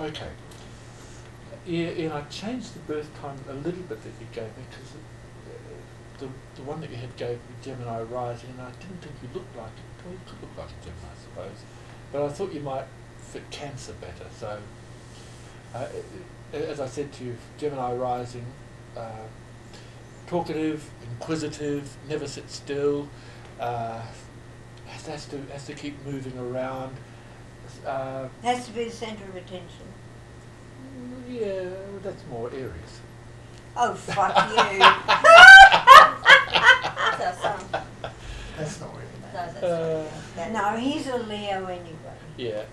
Okay. Yeah, I changed the birth time a little bit that you gave me because the one that you had gave me, Gemini rising, and I didn't think you looked like it. Well, you could look like a Gemini, I suppose. But I thought you might fit Cancer better. So, as I said to you, Gemini rising, talkative, inquisitive, never sit still, has to keep moving around. Has to be the centre of attention. Yeah, that's more Aries. Oh, fuck you. That's not really No, that. that's not. No, he's a Leo anyway. Yeah.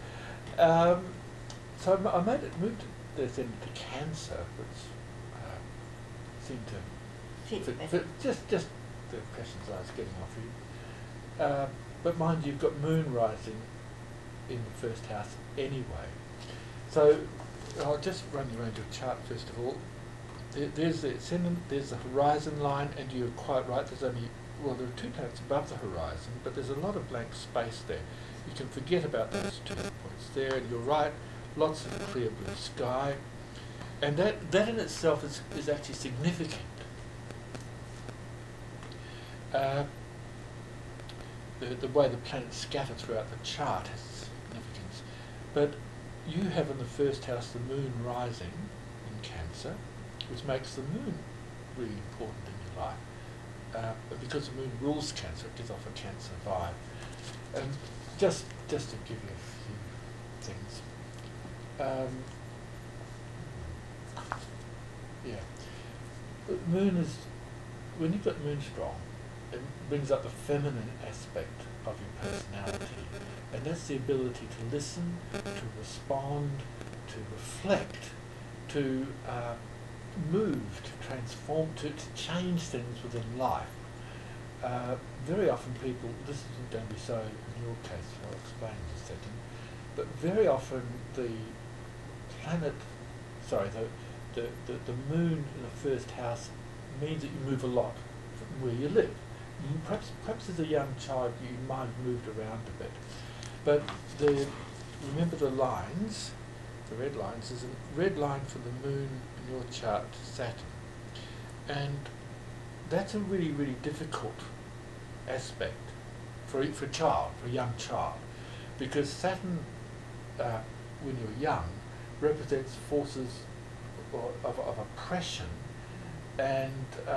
So I moved this into Cancer, which seemed to Fit. just the questions I was getting off you. But mind you, you've got Moon rising in the first house anyway. So I'll just run you around your chart first of all. There's the ascendant, there's the horizon line, and you're quite right, there's only, well, there are 2 planets above the horizon, but there's a lot of blank space there. You can forget about those 2 points there, and you're right, lots of clear blue sky, and that in itself is actually significant. The way the planets scatter throughout the chart has significance, but you have in the first house the Moon rising in Cancer, which makes the Moon really important in your life. But because the Moon rules Cancer, it gives off a Cancer vibe. And just to give you a few things. The Moon is, when you've got Moon strong, it brings up the feminine aspect of your personality. And that's the ability to listen, to respond, to reflect, to move, to transform, to change things within life. Very often people, this isn't going to be so in your case, I'll explain in a second, but very often the Moon in the first house means that you move a lot from where you live. Perhaps as a young child you might have moved around a bit, but remember the lines, the red lines. There's a red line for the Moon in your chart to Saturn, and that's a really, really difficult aspect for a child, for a young child, because Saturn, when you're young, represents forces of oppression and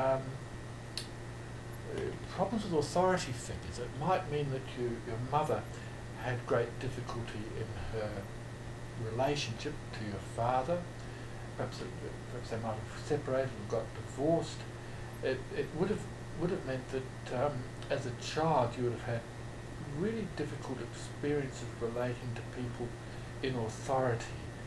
problems with authority figures. It might mean that your mother had great difficulty in her relationship to your father. Perhaps they might have separated and got divorced. It would have meant that as a child you would have had really difficult experiences relating to people in authority.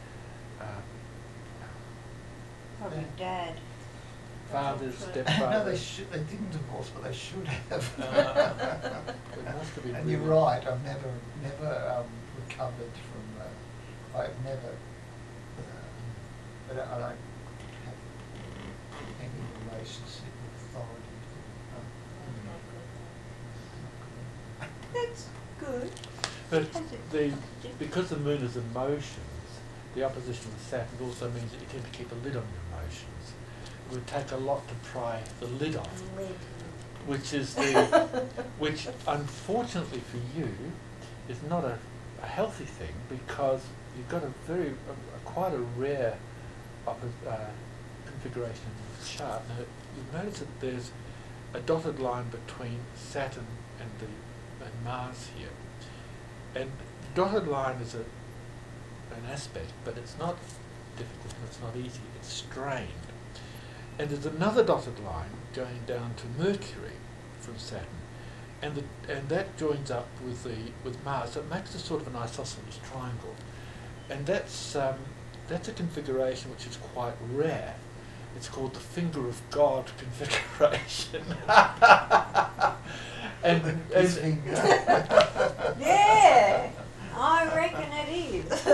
Probably Dad. Fathers, No, stepfathers. they didn't divorce, but they should have. It must have been And really you're right. I've never recovered from. I've never. But I don't have any relationship with authority. That's good. But Has it? because the Moon is emotions, the opposition with Saturn also means that you tend to keep a lid on your emotions. It would take a lot to pry the lid off, which unfortunately for you is not a healthy thing, because you've got quite a rare configuration in the chart. Now, you've noticed that there's a dotted line between Saturn and Mars here, and dotted line is an aspect, but it's not difficult and it's not easy, it's strained. And there's another dotted line going down to Mercury from Saturn, and that joins up with Mars. So it makes a sort of an isosceles triangle, and that's a configuration which is quite rare. It's called the Finger of God configuration. and Yeah, I reckon it is.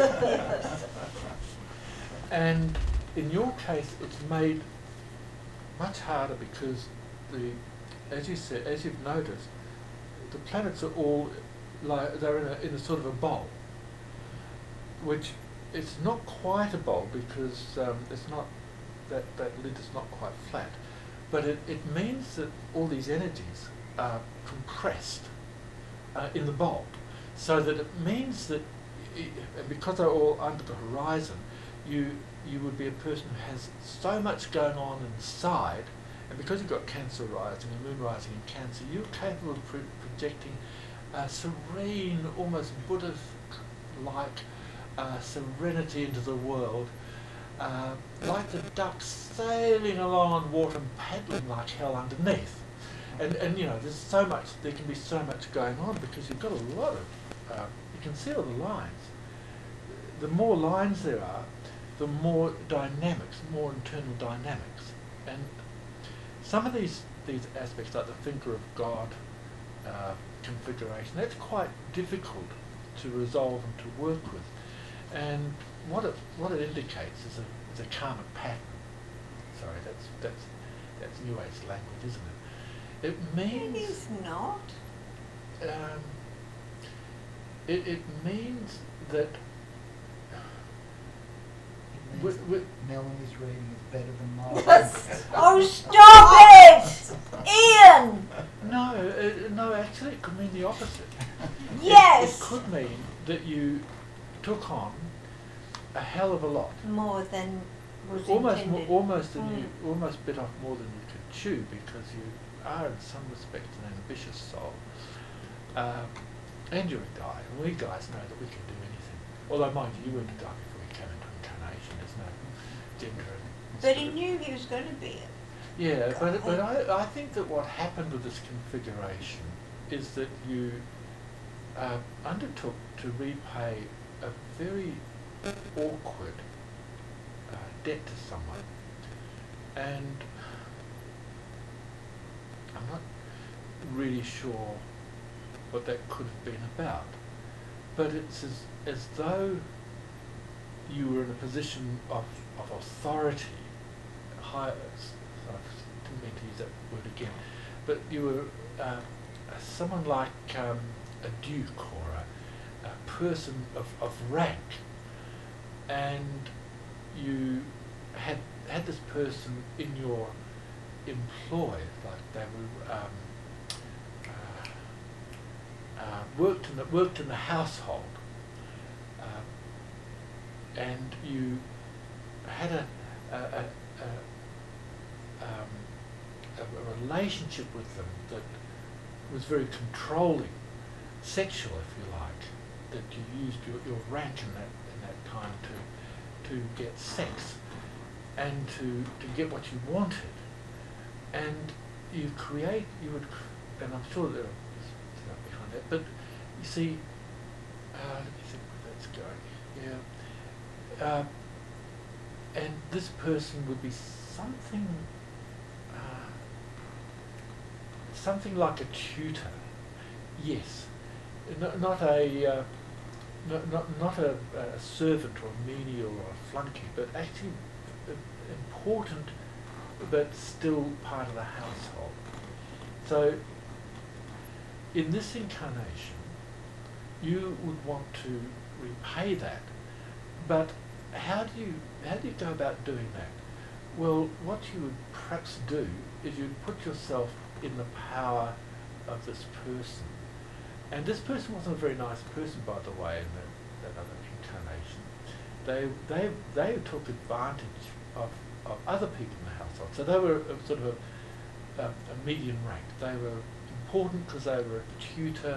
And in your case, it's made much harder because as you've noticed, the planets are all they're in a sort of a bowl, which it's not quite a bowl because it's not that lid is not quite flat, but it means that all these energies are compressed in the bowl, so that it means that and because they're all under the horizon, you would be a person who has so much going on inside, and because you've got Cancer rising and Moon rising in Cancer, you're capable of projecting serene, almost Buddha-like serenity into the world, like the ducks sailing along on water and paddling like hell underneath. And you know, there can be so much going on because you've got a lot of, you can see all the lines. The more lines there are, the more dynamics, more internal dynamics. And some of these aspects, like the Thinker of God configuration, that's quite difficult to resolve and to work with. And what it indicates is a karmic pattern. Sorry, that's New Age language, isn't it? It means It is not. It means that It means that Melanie's reading is better than mine. Oh, stop it! Ian! no, actually, it could mean the opposite. Yes! It could mean that you took on a hell of a lot. More than was Almost intended. almost bit off more than you could chew, because you are in some respects an ambitious soul, and you're a guy, and we guys know that we can do anything. Although, mind you weren't a guy before you came into incarnation. There's no gender. But he knew he was going to be it. Yeah, but I think that what happened with this configuration is that you undertook to repay a very awkward debt to someone, and I'm not really sure what that could have been about, but it's as though you were in a position of authority, high, sorry, I didn't mean to use that word again, but you were someone like a duke or a person of rank, and you had this person in your employ, like they were worked in the household, and you had a relationship with them that was very controlling, sexual, if you like, that you used your rank in that time to get sex and to get what you wanted, and you would, and I'm sure there is stuff behind that, but you see, let me think where that's going. Yeah. And this person would be something like a tutor. Yes, not a servant or a menial or a flunky, but actually important, but still part of the household. So in this incarnation, you would want to repay that, but how do you go about doing that? Well, what you would perhaps do is you'd put yourself in the power of this person. And this person wasn't a very nice person, by the way, in that other incarnation. They took advantage of other people in the household. So they were sort of a medium rank. They were important because they were a tutor,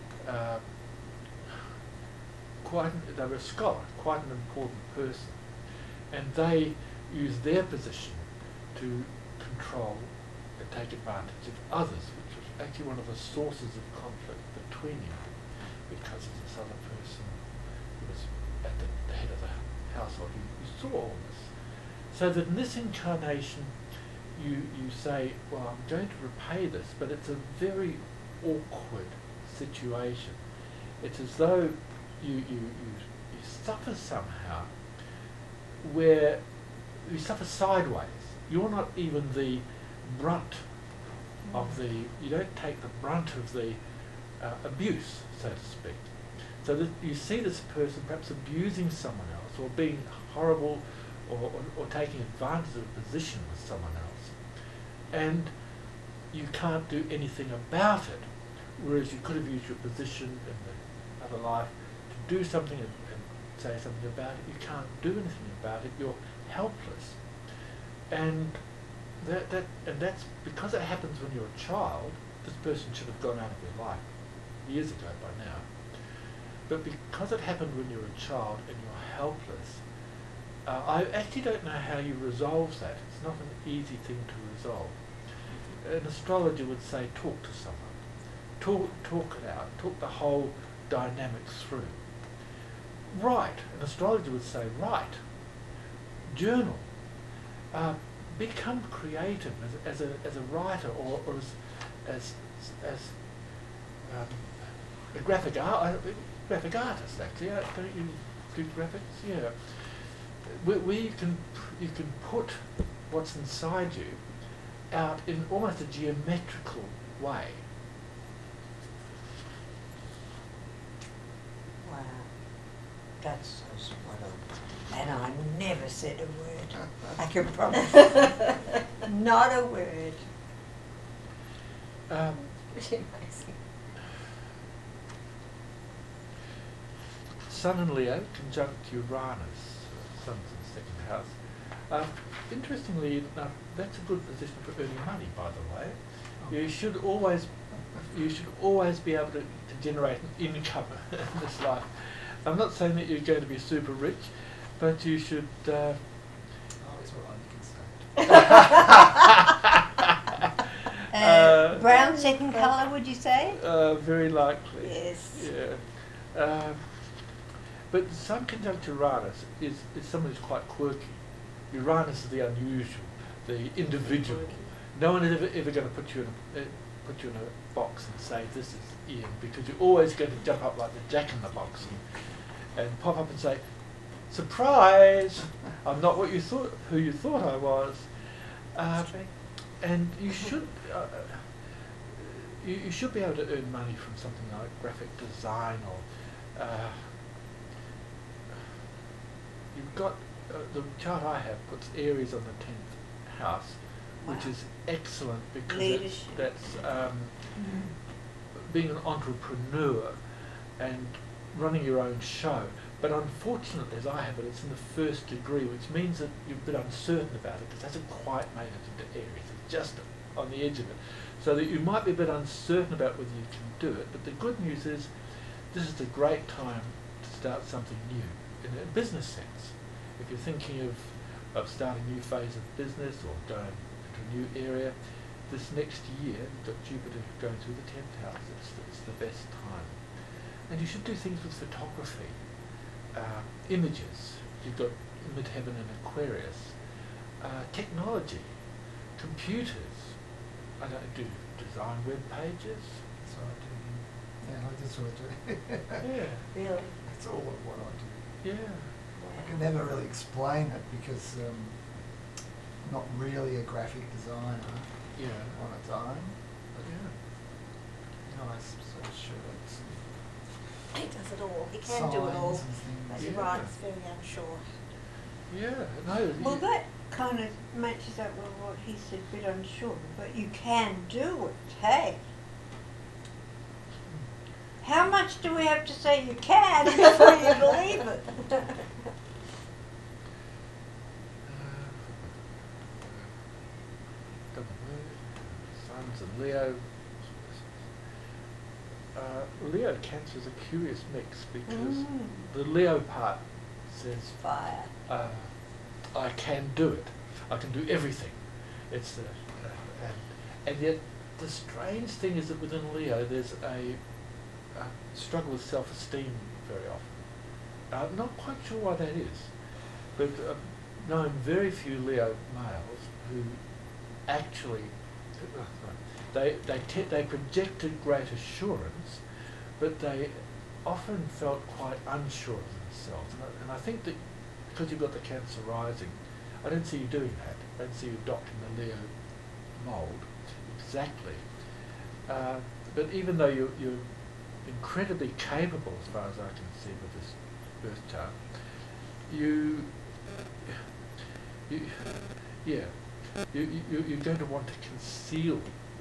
they were a scholar, quite an important person. And they used their position to control and take advantage of others, which was actually one of the sources of conflict between you, because of this other person who was at the head of the household. You saw all this. So that in this incarnation, you say, well, I'm going to repay this, but it's a very awkward situation. It's as though you suffer somehow, where you suffer sideways. You're not even the brunt of you don't take the brunt of the abuse, so to speak. So that you see this person perhaps abusing someone else, else, or being horrible, or taking advantage of a position with someone else, and you can't do anything about it. Whereas you could have used your position in the other life to do something and say something about it. You can't do anything about it. You're helpless, and that's because it happens when you're a child. This person should have gone out of your life years ago by now. But because it happened when you're a child and you're helpless, I actually don't know how you resolve that. It's not an easy thing to resolve. An astrologer would say, talk to someone. Talk it out. Talk the whole dynamics through. Write. An astrologer would say, write. Journal. Become creative as a writer or as a graphic artist, actually. Don't you do graphics? Yeah. Where you can put what's inside you out in almost a geometrical way. Wow, that's so spot on. And I never said a word. I can promise. Not a word. Amazing. Sun and Leo conjunct Uranus, Sun's in the second house. Interestingly enough, that's a good position for earning money, by the way. You should always be able to generate an income in this life. I'm not saying that you're going to be super rich, but you should. Oh, it's all right, you can say. Brown second colour, would you say? Very likely. Yes. Yeah. But the Sun conjunct Uranus is someone who's quite quirky. Uranus is the unusual, the individual. No one is ever going to put you in a box and say this is Ian, because you're always going to jump up like the Jack in the Box and pop up and say, surprise! I'm not what who you thought I was. And you should you should be able to earn money from something like graphic design or you've got the chart I have puts Aries on the 10th house, which is excellent because that's being an entrepreneur and running your own show. But unfortunately, as I have it, it's in the first degree, which means that you're a bit uncertain about it because it hasn't quite made it into Aries. It's just on the edge of it. So that you might be a bit uncertain about whether you can do it. But the good news is this is a great time to start something new in a business sense. If you're thinking of starting a new phase of business or going into a new area, this next year, you've got Jupiter going through the 10th house. It's the best time. And you should do things with photography. Images. You've got midheaven and Aquarius. Technology. Computers. I don't do design web pages. That's what I do. Yeah, I just sort of do. Yeah. Really? That's all of what I do. Yeah. I can never really explain it because I'm not really a graphic designer Yeah. on its own. But Yeah. nice sort of shirts He does it all. He and can do it all. signs and things. But Yeah. you're right, it's very unsure. Yeah. No. Well, that kind of matches up with what he said, a bit unsure, but you can do it, hey? How much do we have to say you can before you believe it? Suns and Leo. Leo Cancer is a curious mix because the Leo part says Fire. I can do it. I can do everything. It's and yet the strange thing is that within Leo there's a struggle with self-esteem very often. I'm not quite sure why that is, but known very few Leo males who actually they projected great assurance, but they often felt quite unsure of themselves. And I think that because you've got the Cancer rising, I don't see you doing that. I don't see you adopting the Leo mould exactly. But even though you're incredibly capable, as far as I can see with this birth chart, you, yeah, you're going to want to conceal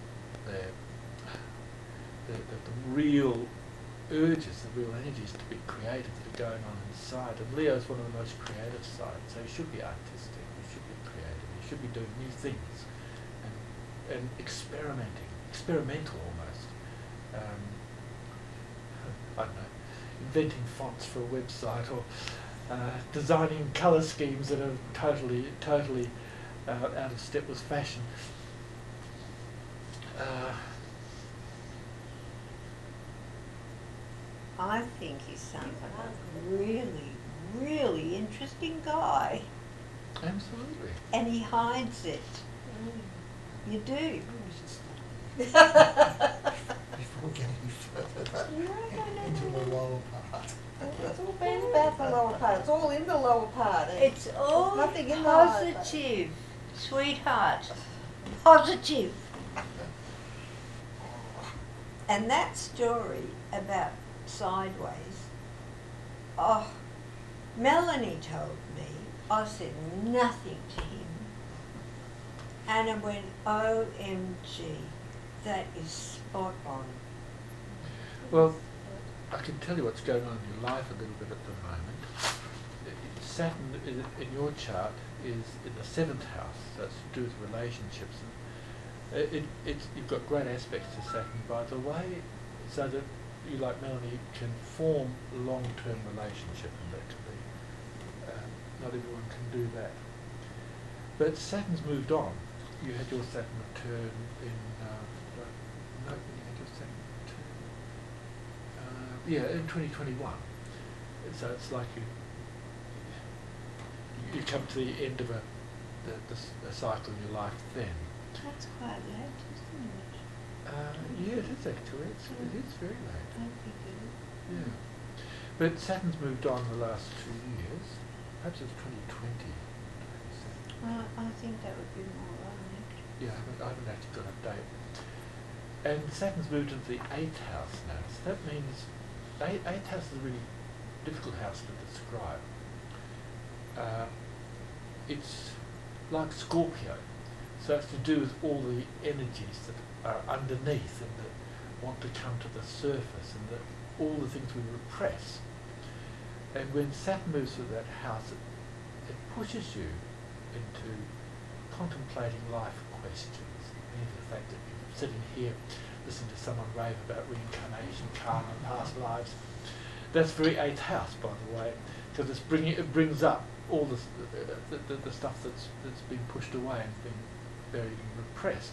the real urges, the real energies to be creative that are going on inside. And Leo's one of the most creative sides, so you should be artistic, you should be creative, you should be doing new things and experimental almost. I don't know, inventing fonts for a website or designing colour schemes that are totally out of step with fashion. I think he sounds like a really, really interesting guy. Absolutely. And he hides it. You do. Maybe we should stop before we get any further No. into the lower part. It's all been about the lower part. It's all in the lower part. It's all nothing in the higher part. positive, sweetheart. Positive. And that story about Sideways, oh, Melanie told me, I said nothing to him. Anna went, OMG, that is spot on. Well, I can tell you what's going on in your life a little bit at the moment. Saturn in your chart is in the 7th house, that's to do with relationships. And you've got great aspects to Saturn, by the way, so that you, like Melanie, can form a long-term relationship, and that can be, not everyone can do that. But Saturn's moved on. You had your Saturn return in, no, when you had your Saturn return, in 2021. So it's like you come to the end of a cycle in your life then. That's quite late, isn't it? Yeah, it is actually. It is very late. Don't be good. Yeah. But Saturn's moved on the last 2 years. Perhaps it's 2020. Well, I think that would be more right. Yeah, I haven't actually got a date. And Saturn's moved into the 8th house now. So that means 8th house is a really difficult house to describe. It's like Scorpio. So it's to do with all the energies that are underneath and that want to come to the surface, and that all the things we repress. And when Saturn moves through that house, it pushes you into contemplating life questions. Maybe the fact that you're sitting here listening to someone rave about reincarnation, karma, and past lives. That's very 8th house, by the way, because it brings up all the stuff that's been pushed away and been buried and repressed.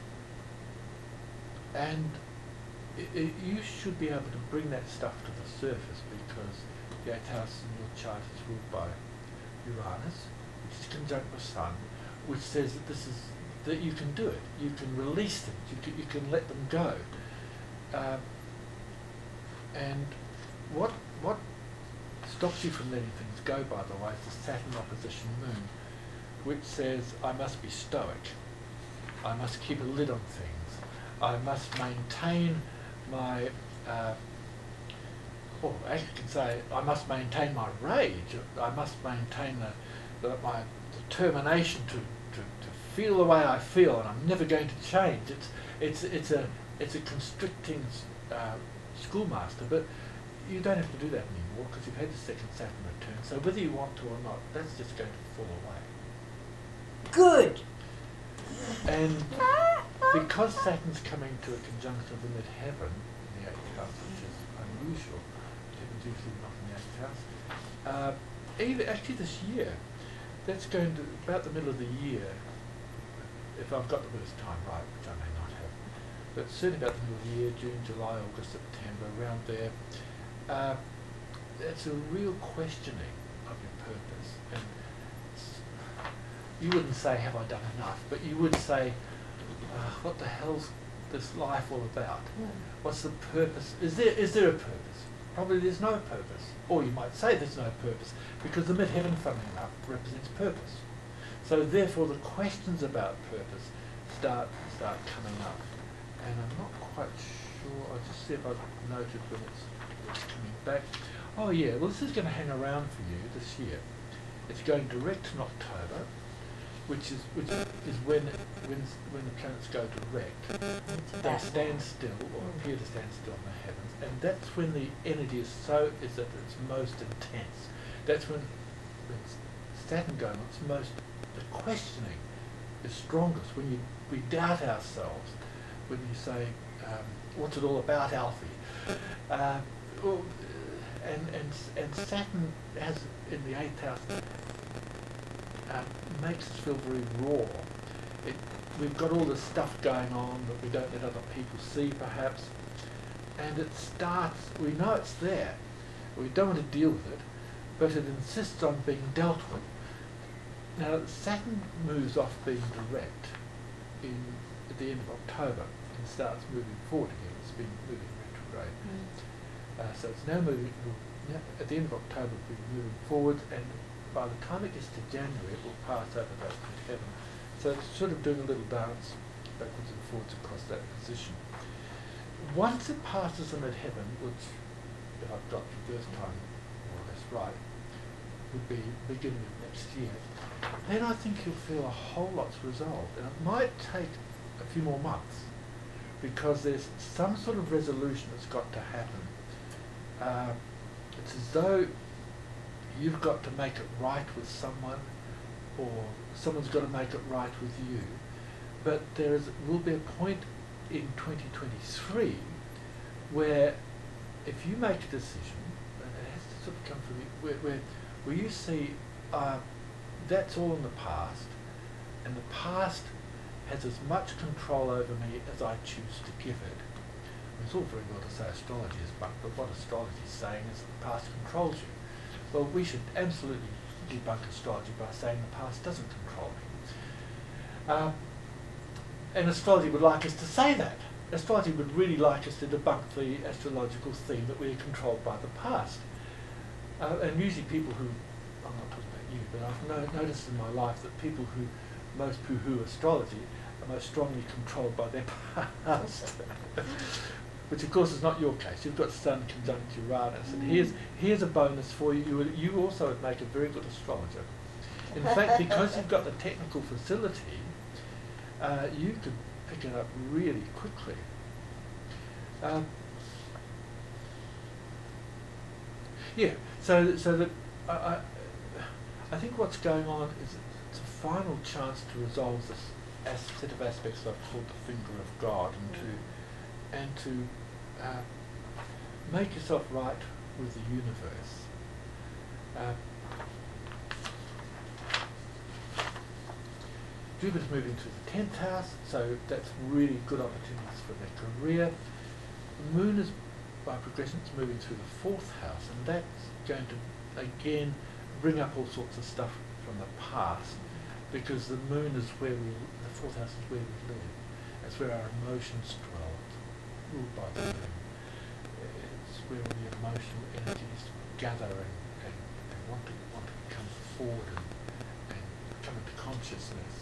And you should be able to bring that stuff to the surface, because the 8th house in your chart is ruled by Uranus, which is conjunct with Sun, which says that you can do it. You can release things. You can let them go. And what stops you from letting things go, by the way, is the Saturn opposition Moon, which says, I must be stoic. I must keep a lid on things. I must maintain my, I can say, I must maintain my rage. I must maintain my determination to feel the way I feel, and I'm never going to change. It's a constricting schoolmaster, but you don't have to do that anymore, because you've had the 2nd Saturn return. So whether you want to or not, that's just going to fall away. Good. And because Saturn's coming to a conjunction of the midheaven in the 8th house, which is unusual, Saturn's usually not in the 8th house, actually this year, that's going to, about the middle of the year, if I've got the birth time right, which I may not have, but certainly about the middle of the year, June, July, August, September, around there, it's a real questioning of your purpose. And you wouldn't say, have I done enough, but you would say, what the hell's this life all about? What's the purpose? Is there a purpose? Probably there's no purpose. Or you might say there's no purpose, because the midheaven, funnily enough, represents purpose. So therefore the questions about purpose start coming up. And I'm not quite sure, I'll just see if I've noted when it's coming back. Oh yeah, well this is going to hang around for you this year. it's going direct in October, which is when the planets go direct. They stand still or appear to stand still in the heavens, and that's when the energy is at its most intense. That's when Saturn going on, the questioning is strongest, when we doubt ourselves, when you say, what's it all about, Alfie? And Saturn has, in the 8th house, makes us feel very raw. We've got all this stuff going on that we don't let other people see, perhaps, and it starts, we know it's there, we don't want to deal with it, but it insists on being dealt with. Now, Saturn moves off being direct at the end of October and starts moving forward again. It's been moving retrograde. So it's now moving, at the end of October it'll be moving forward, and by the time it gets to January it will pass over that to heaven. So it's sort of doing a little dance backwards and forwards across that position. Once it passes them at heaven, which, if I've got the first time more or less right, would be beginning of next year, then I think you'll feel a whole lot's resolved. And it might take a few more months, because there's some sort of resolution that's got to happen. It's as though you've got to make it right with someone, or someone's got to make it right with you. But there will be a point in 2023 where if you make a decision, and it has to sort of come from you, where you see that's all in the past, and the past has as much control over me as I choose to give it. It's all very well to say astrology is but what astrology is saying is that the past controls you. Well, we should absolutely debunk astrology by saying the past doesn't control me. And astrology would like us to say that. Astrology would really like us to debunk the astrological theme that we're controlled by the past. And usually people who, I'm not talking about you, but I've noticed in my life that people who most poo-hoo astrology are most strongly controlled by their past. Which of course is not your case. You've got Sun conjunct Uranus, and here's a bonus for you. You also would make a very good astrologer. In fact, because you've got the technical facility, you could pick it up really quickly. Yeah. So that I think what's going on is it's a final chance to resolve this set of aspects that I've called the finger of God, and to make yourself right with the universe. Jupiter's moving to the 10th house, so that's really good opportunities for their career. The Moon is, by progression, it's moving through the 4th house, and that's going to, again, bring up all sorts of stuff from the past, because the Moon is where the 4th house is where we live. It's where our emotions dwell, ruled by the Moon. It's where all the emotional energies gather and want to come forward and come into consciousness.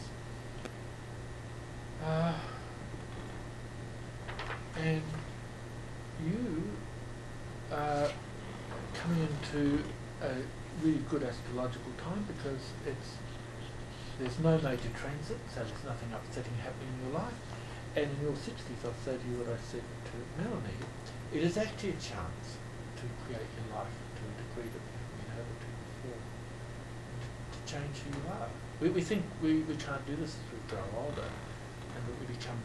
And you are coming into a really good astrological time, because there's no major transit, so there's nothing upsetting happening in your life. And in your 60s, I'll say to you what I said to Melanie, it is actually a chance to create your life to a degree that we haven't been able to before, to change who you are. We think we can't do this as we grow older, and that we become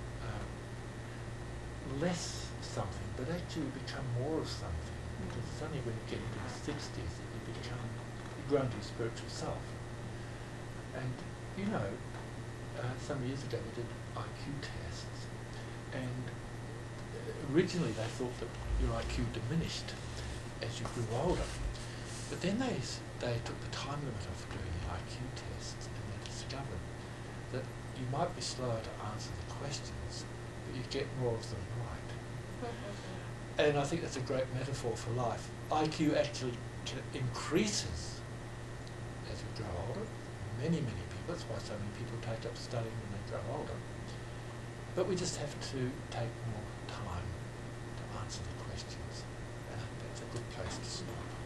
less something, but actually we become more of something. Because it's only when you get into the 60s that you grow into your spiritual self. And you know, some years ago we did IQ tests, and originally they thought that your IQ diminished as you grew older, but then they took the time limit off doing the IQ tests, and they discovered that you might be slower to answer the questions, but you get more of them right. And I think that's a great metaphor for life. IQ actually increases as we grow older. Many people, that's why so many people take up studying when they grow older. But we just have to take more time to answer the questions. And I think that's a good place to stop.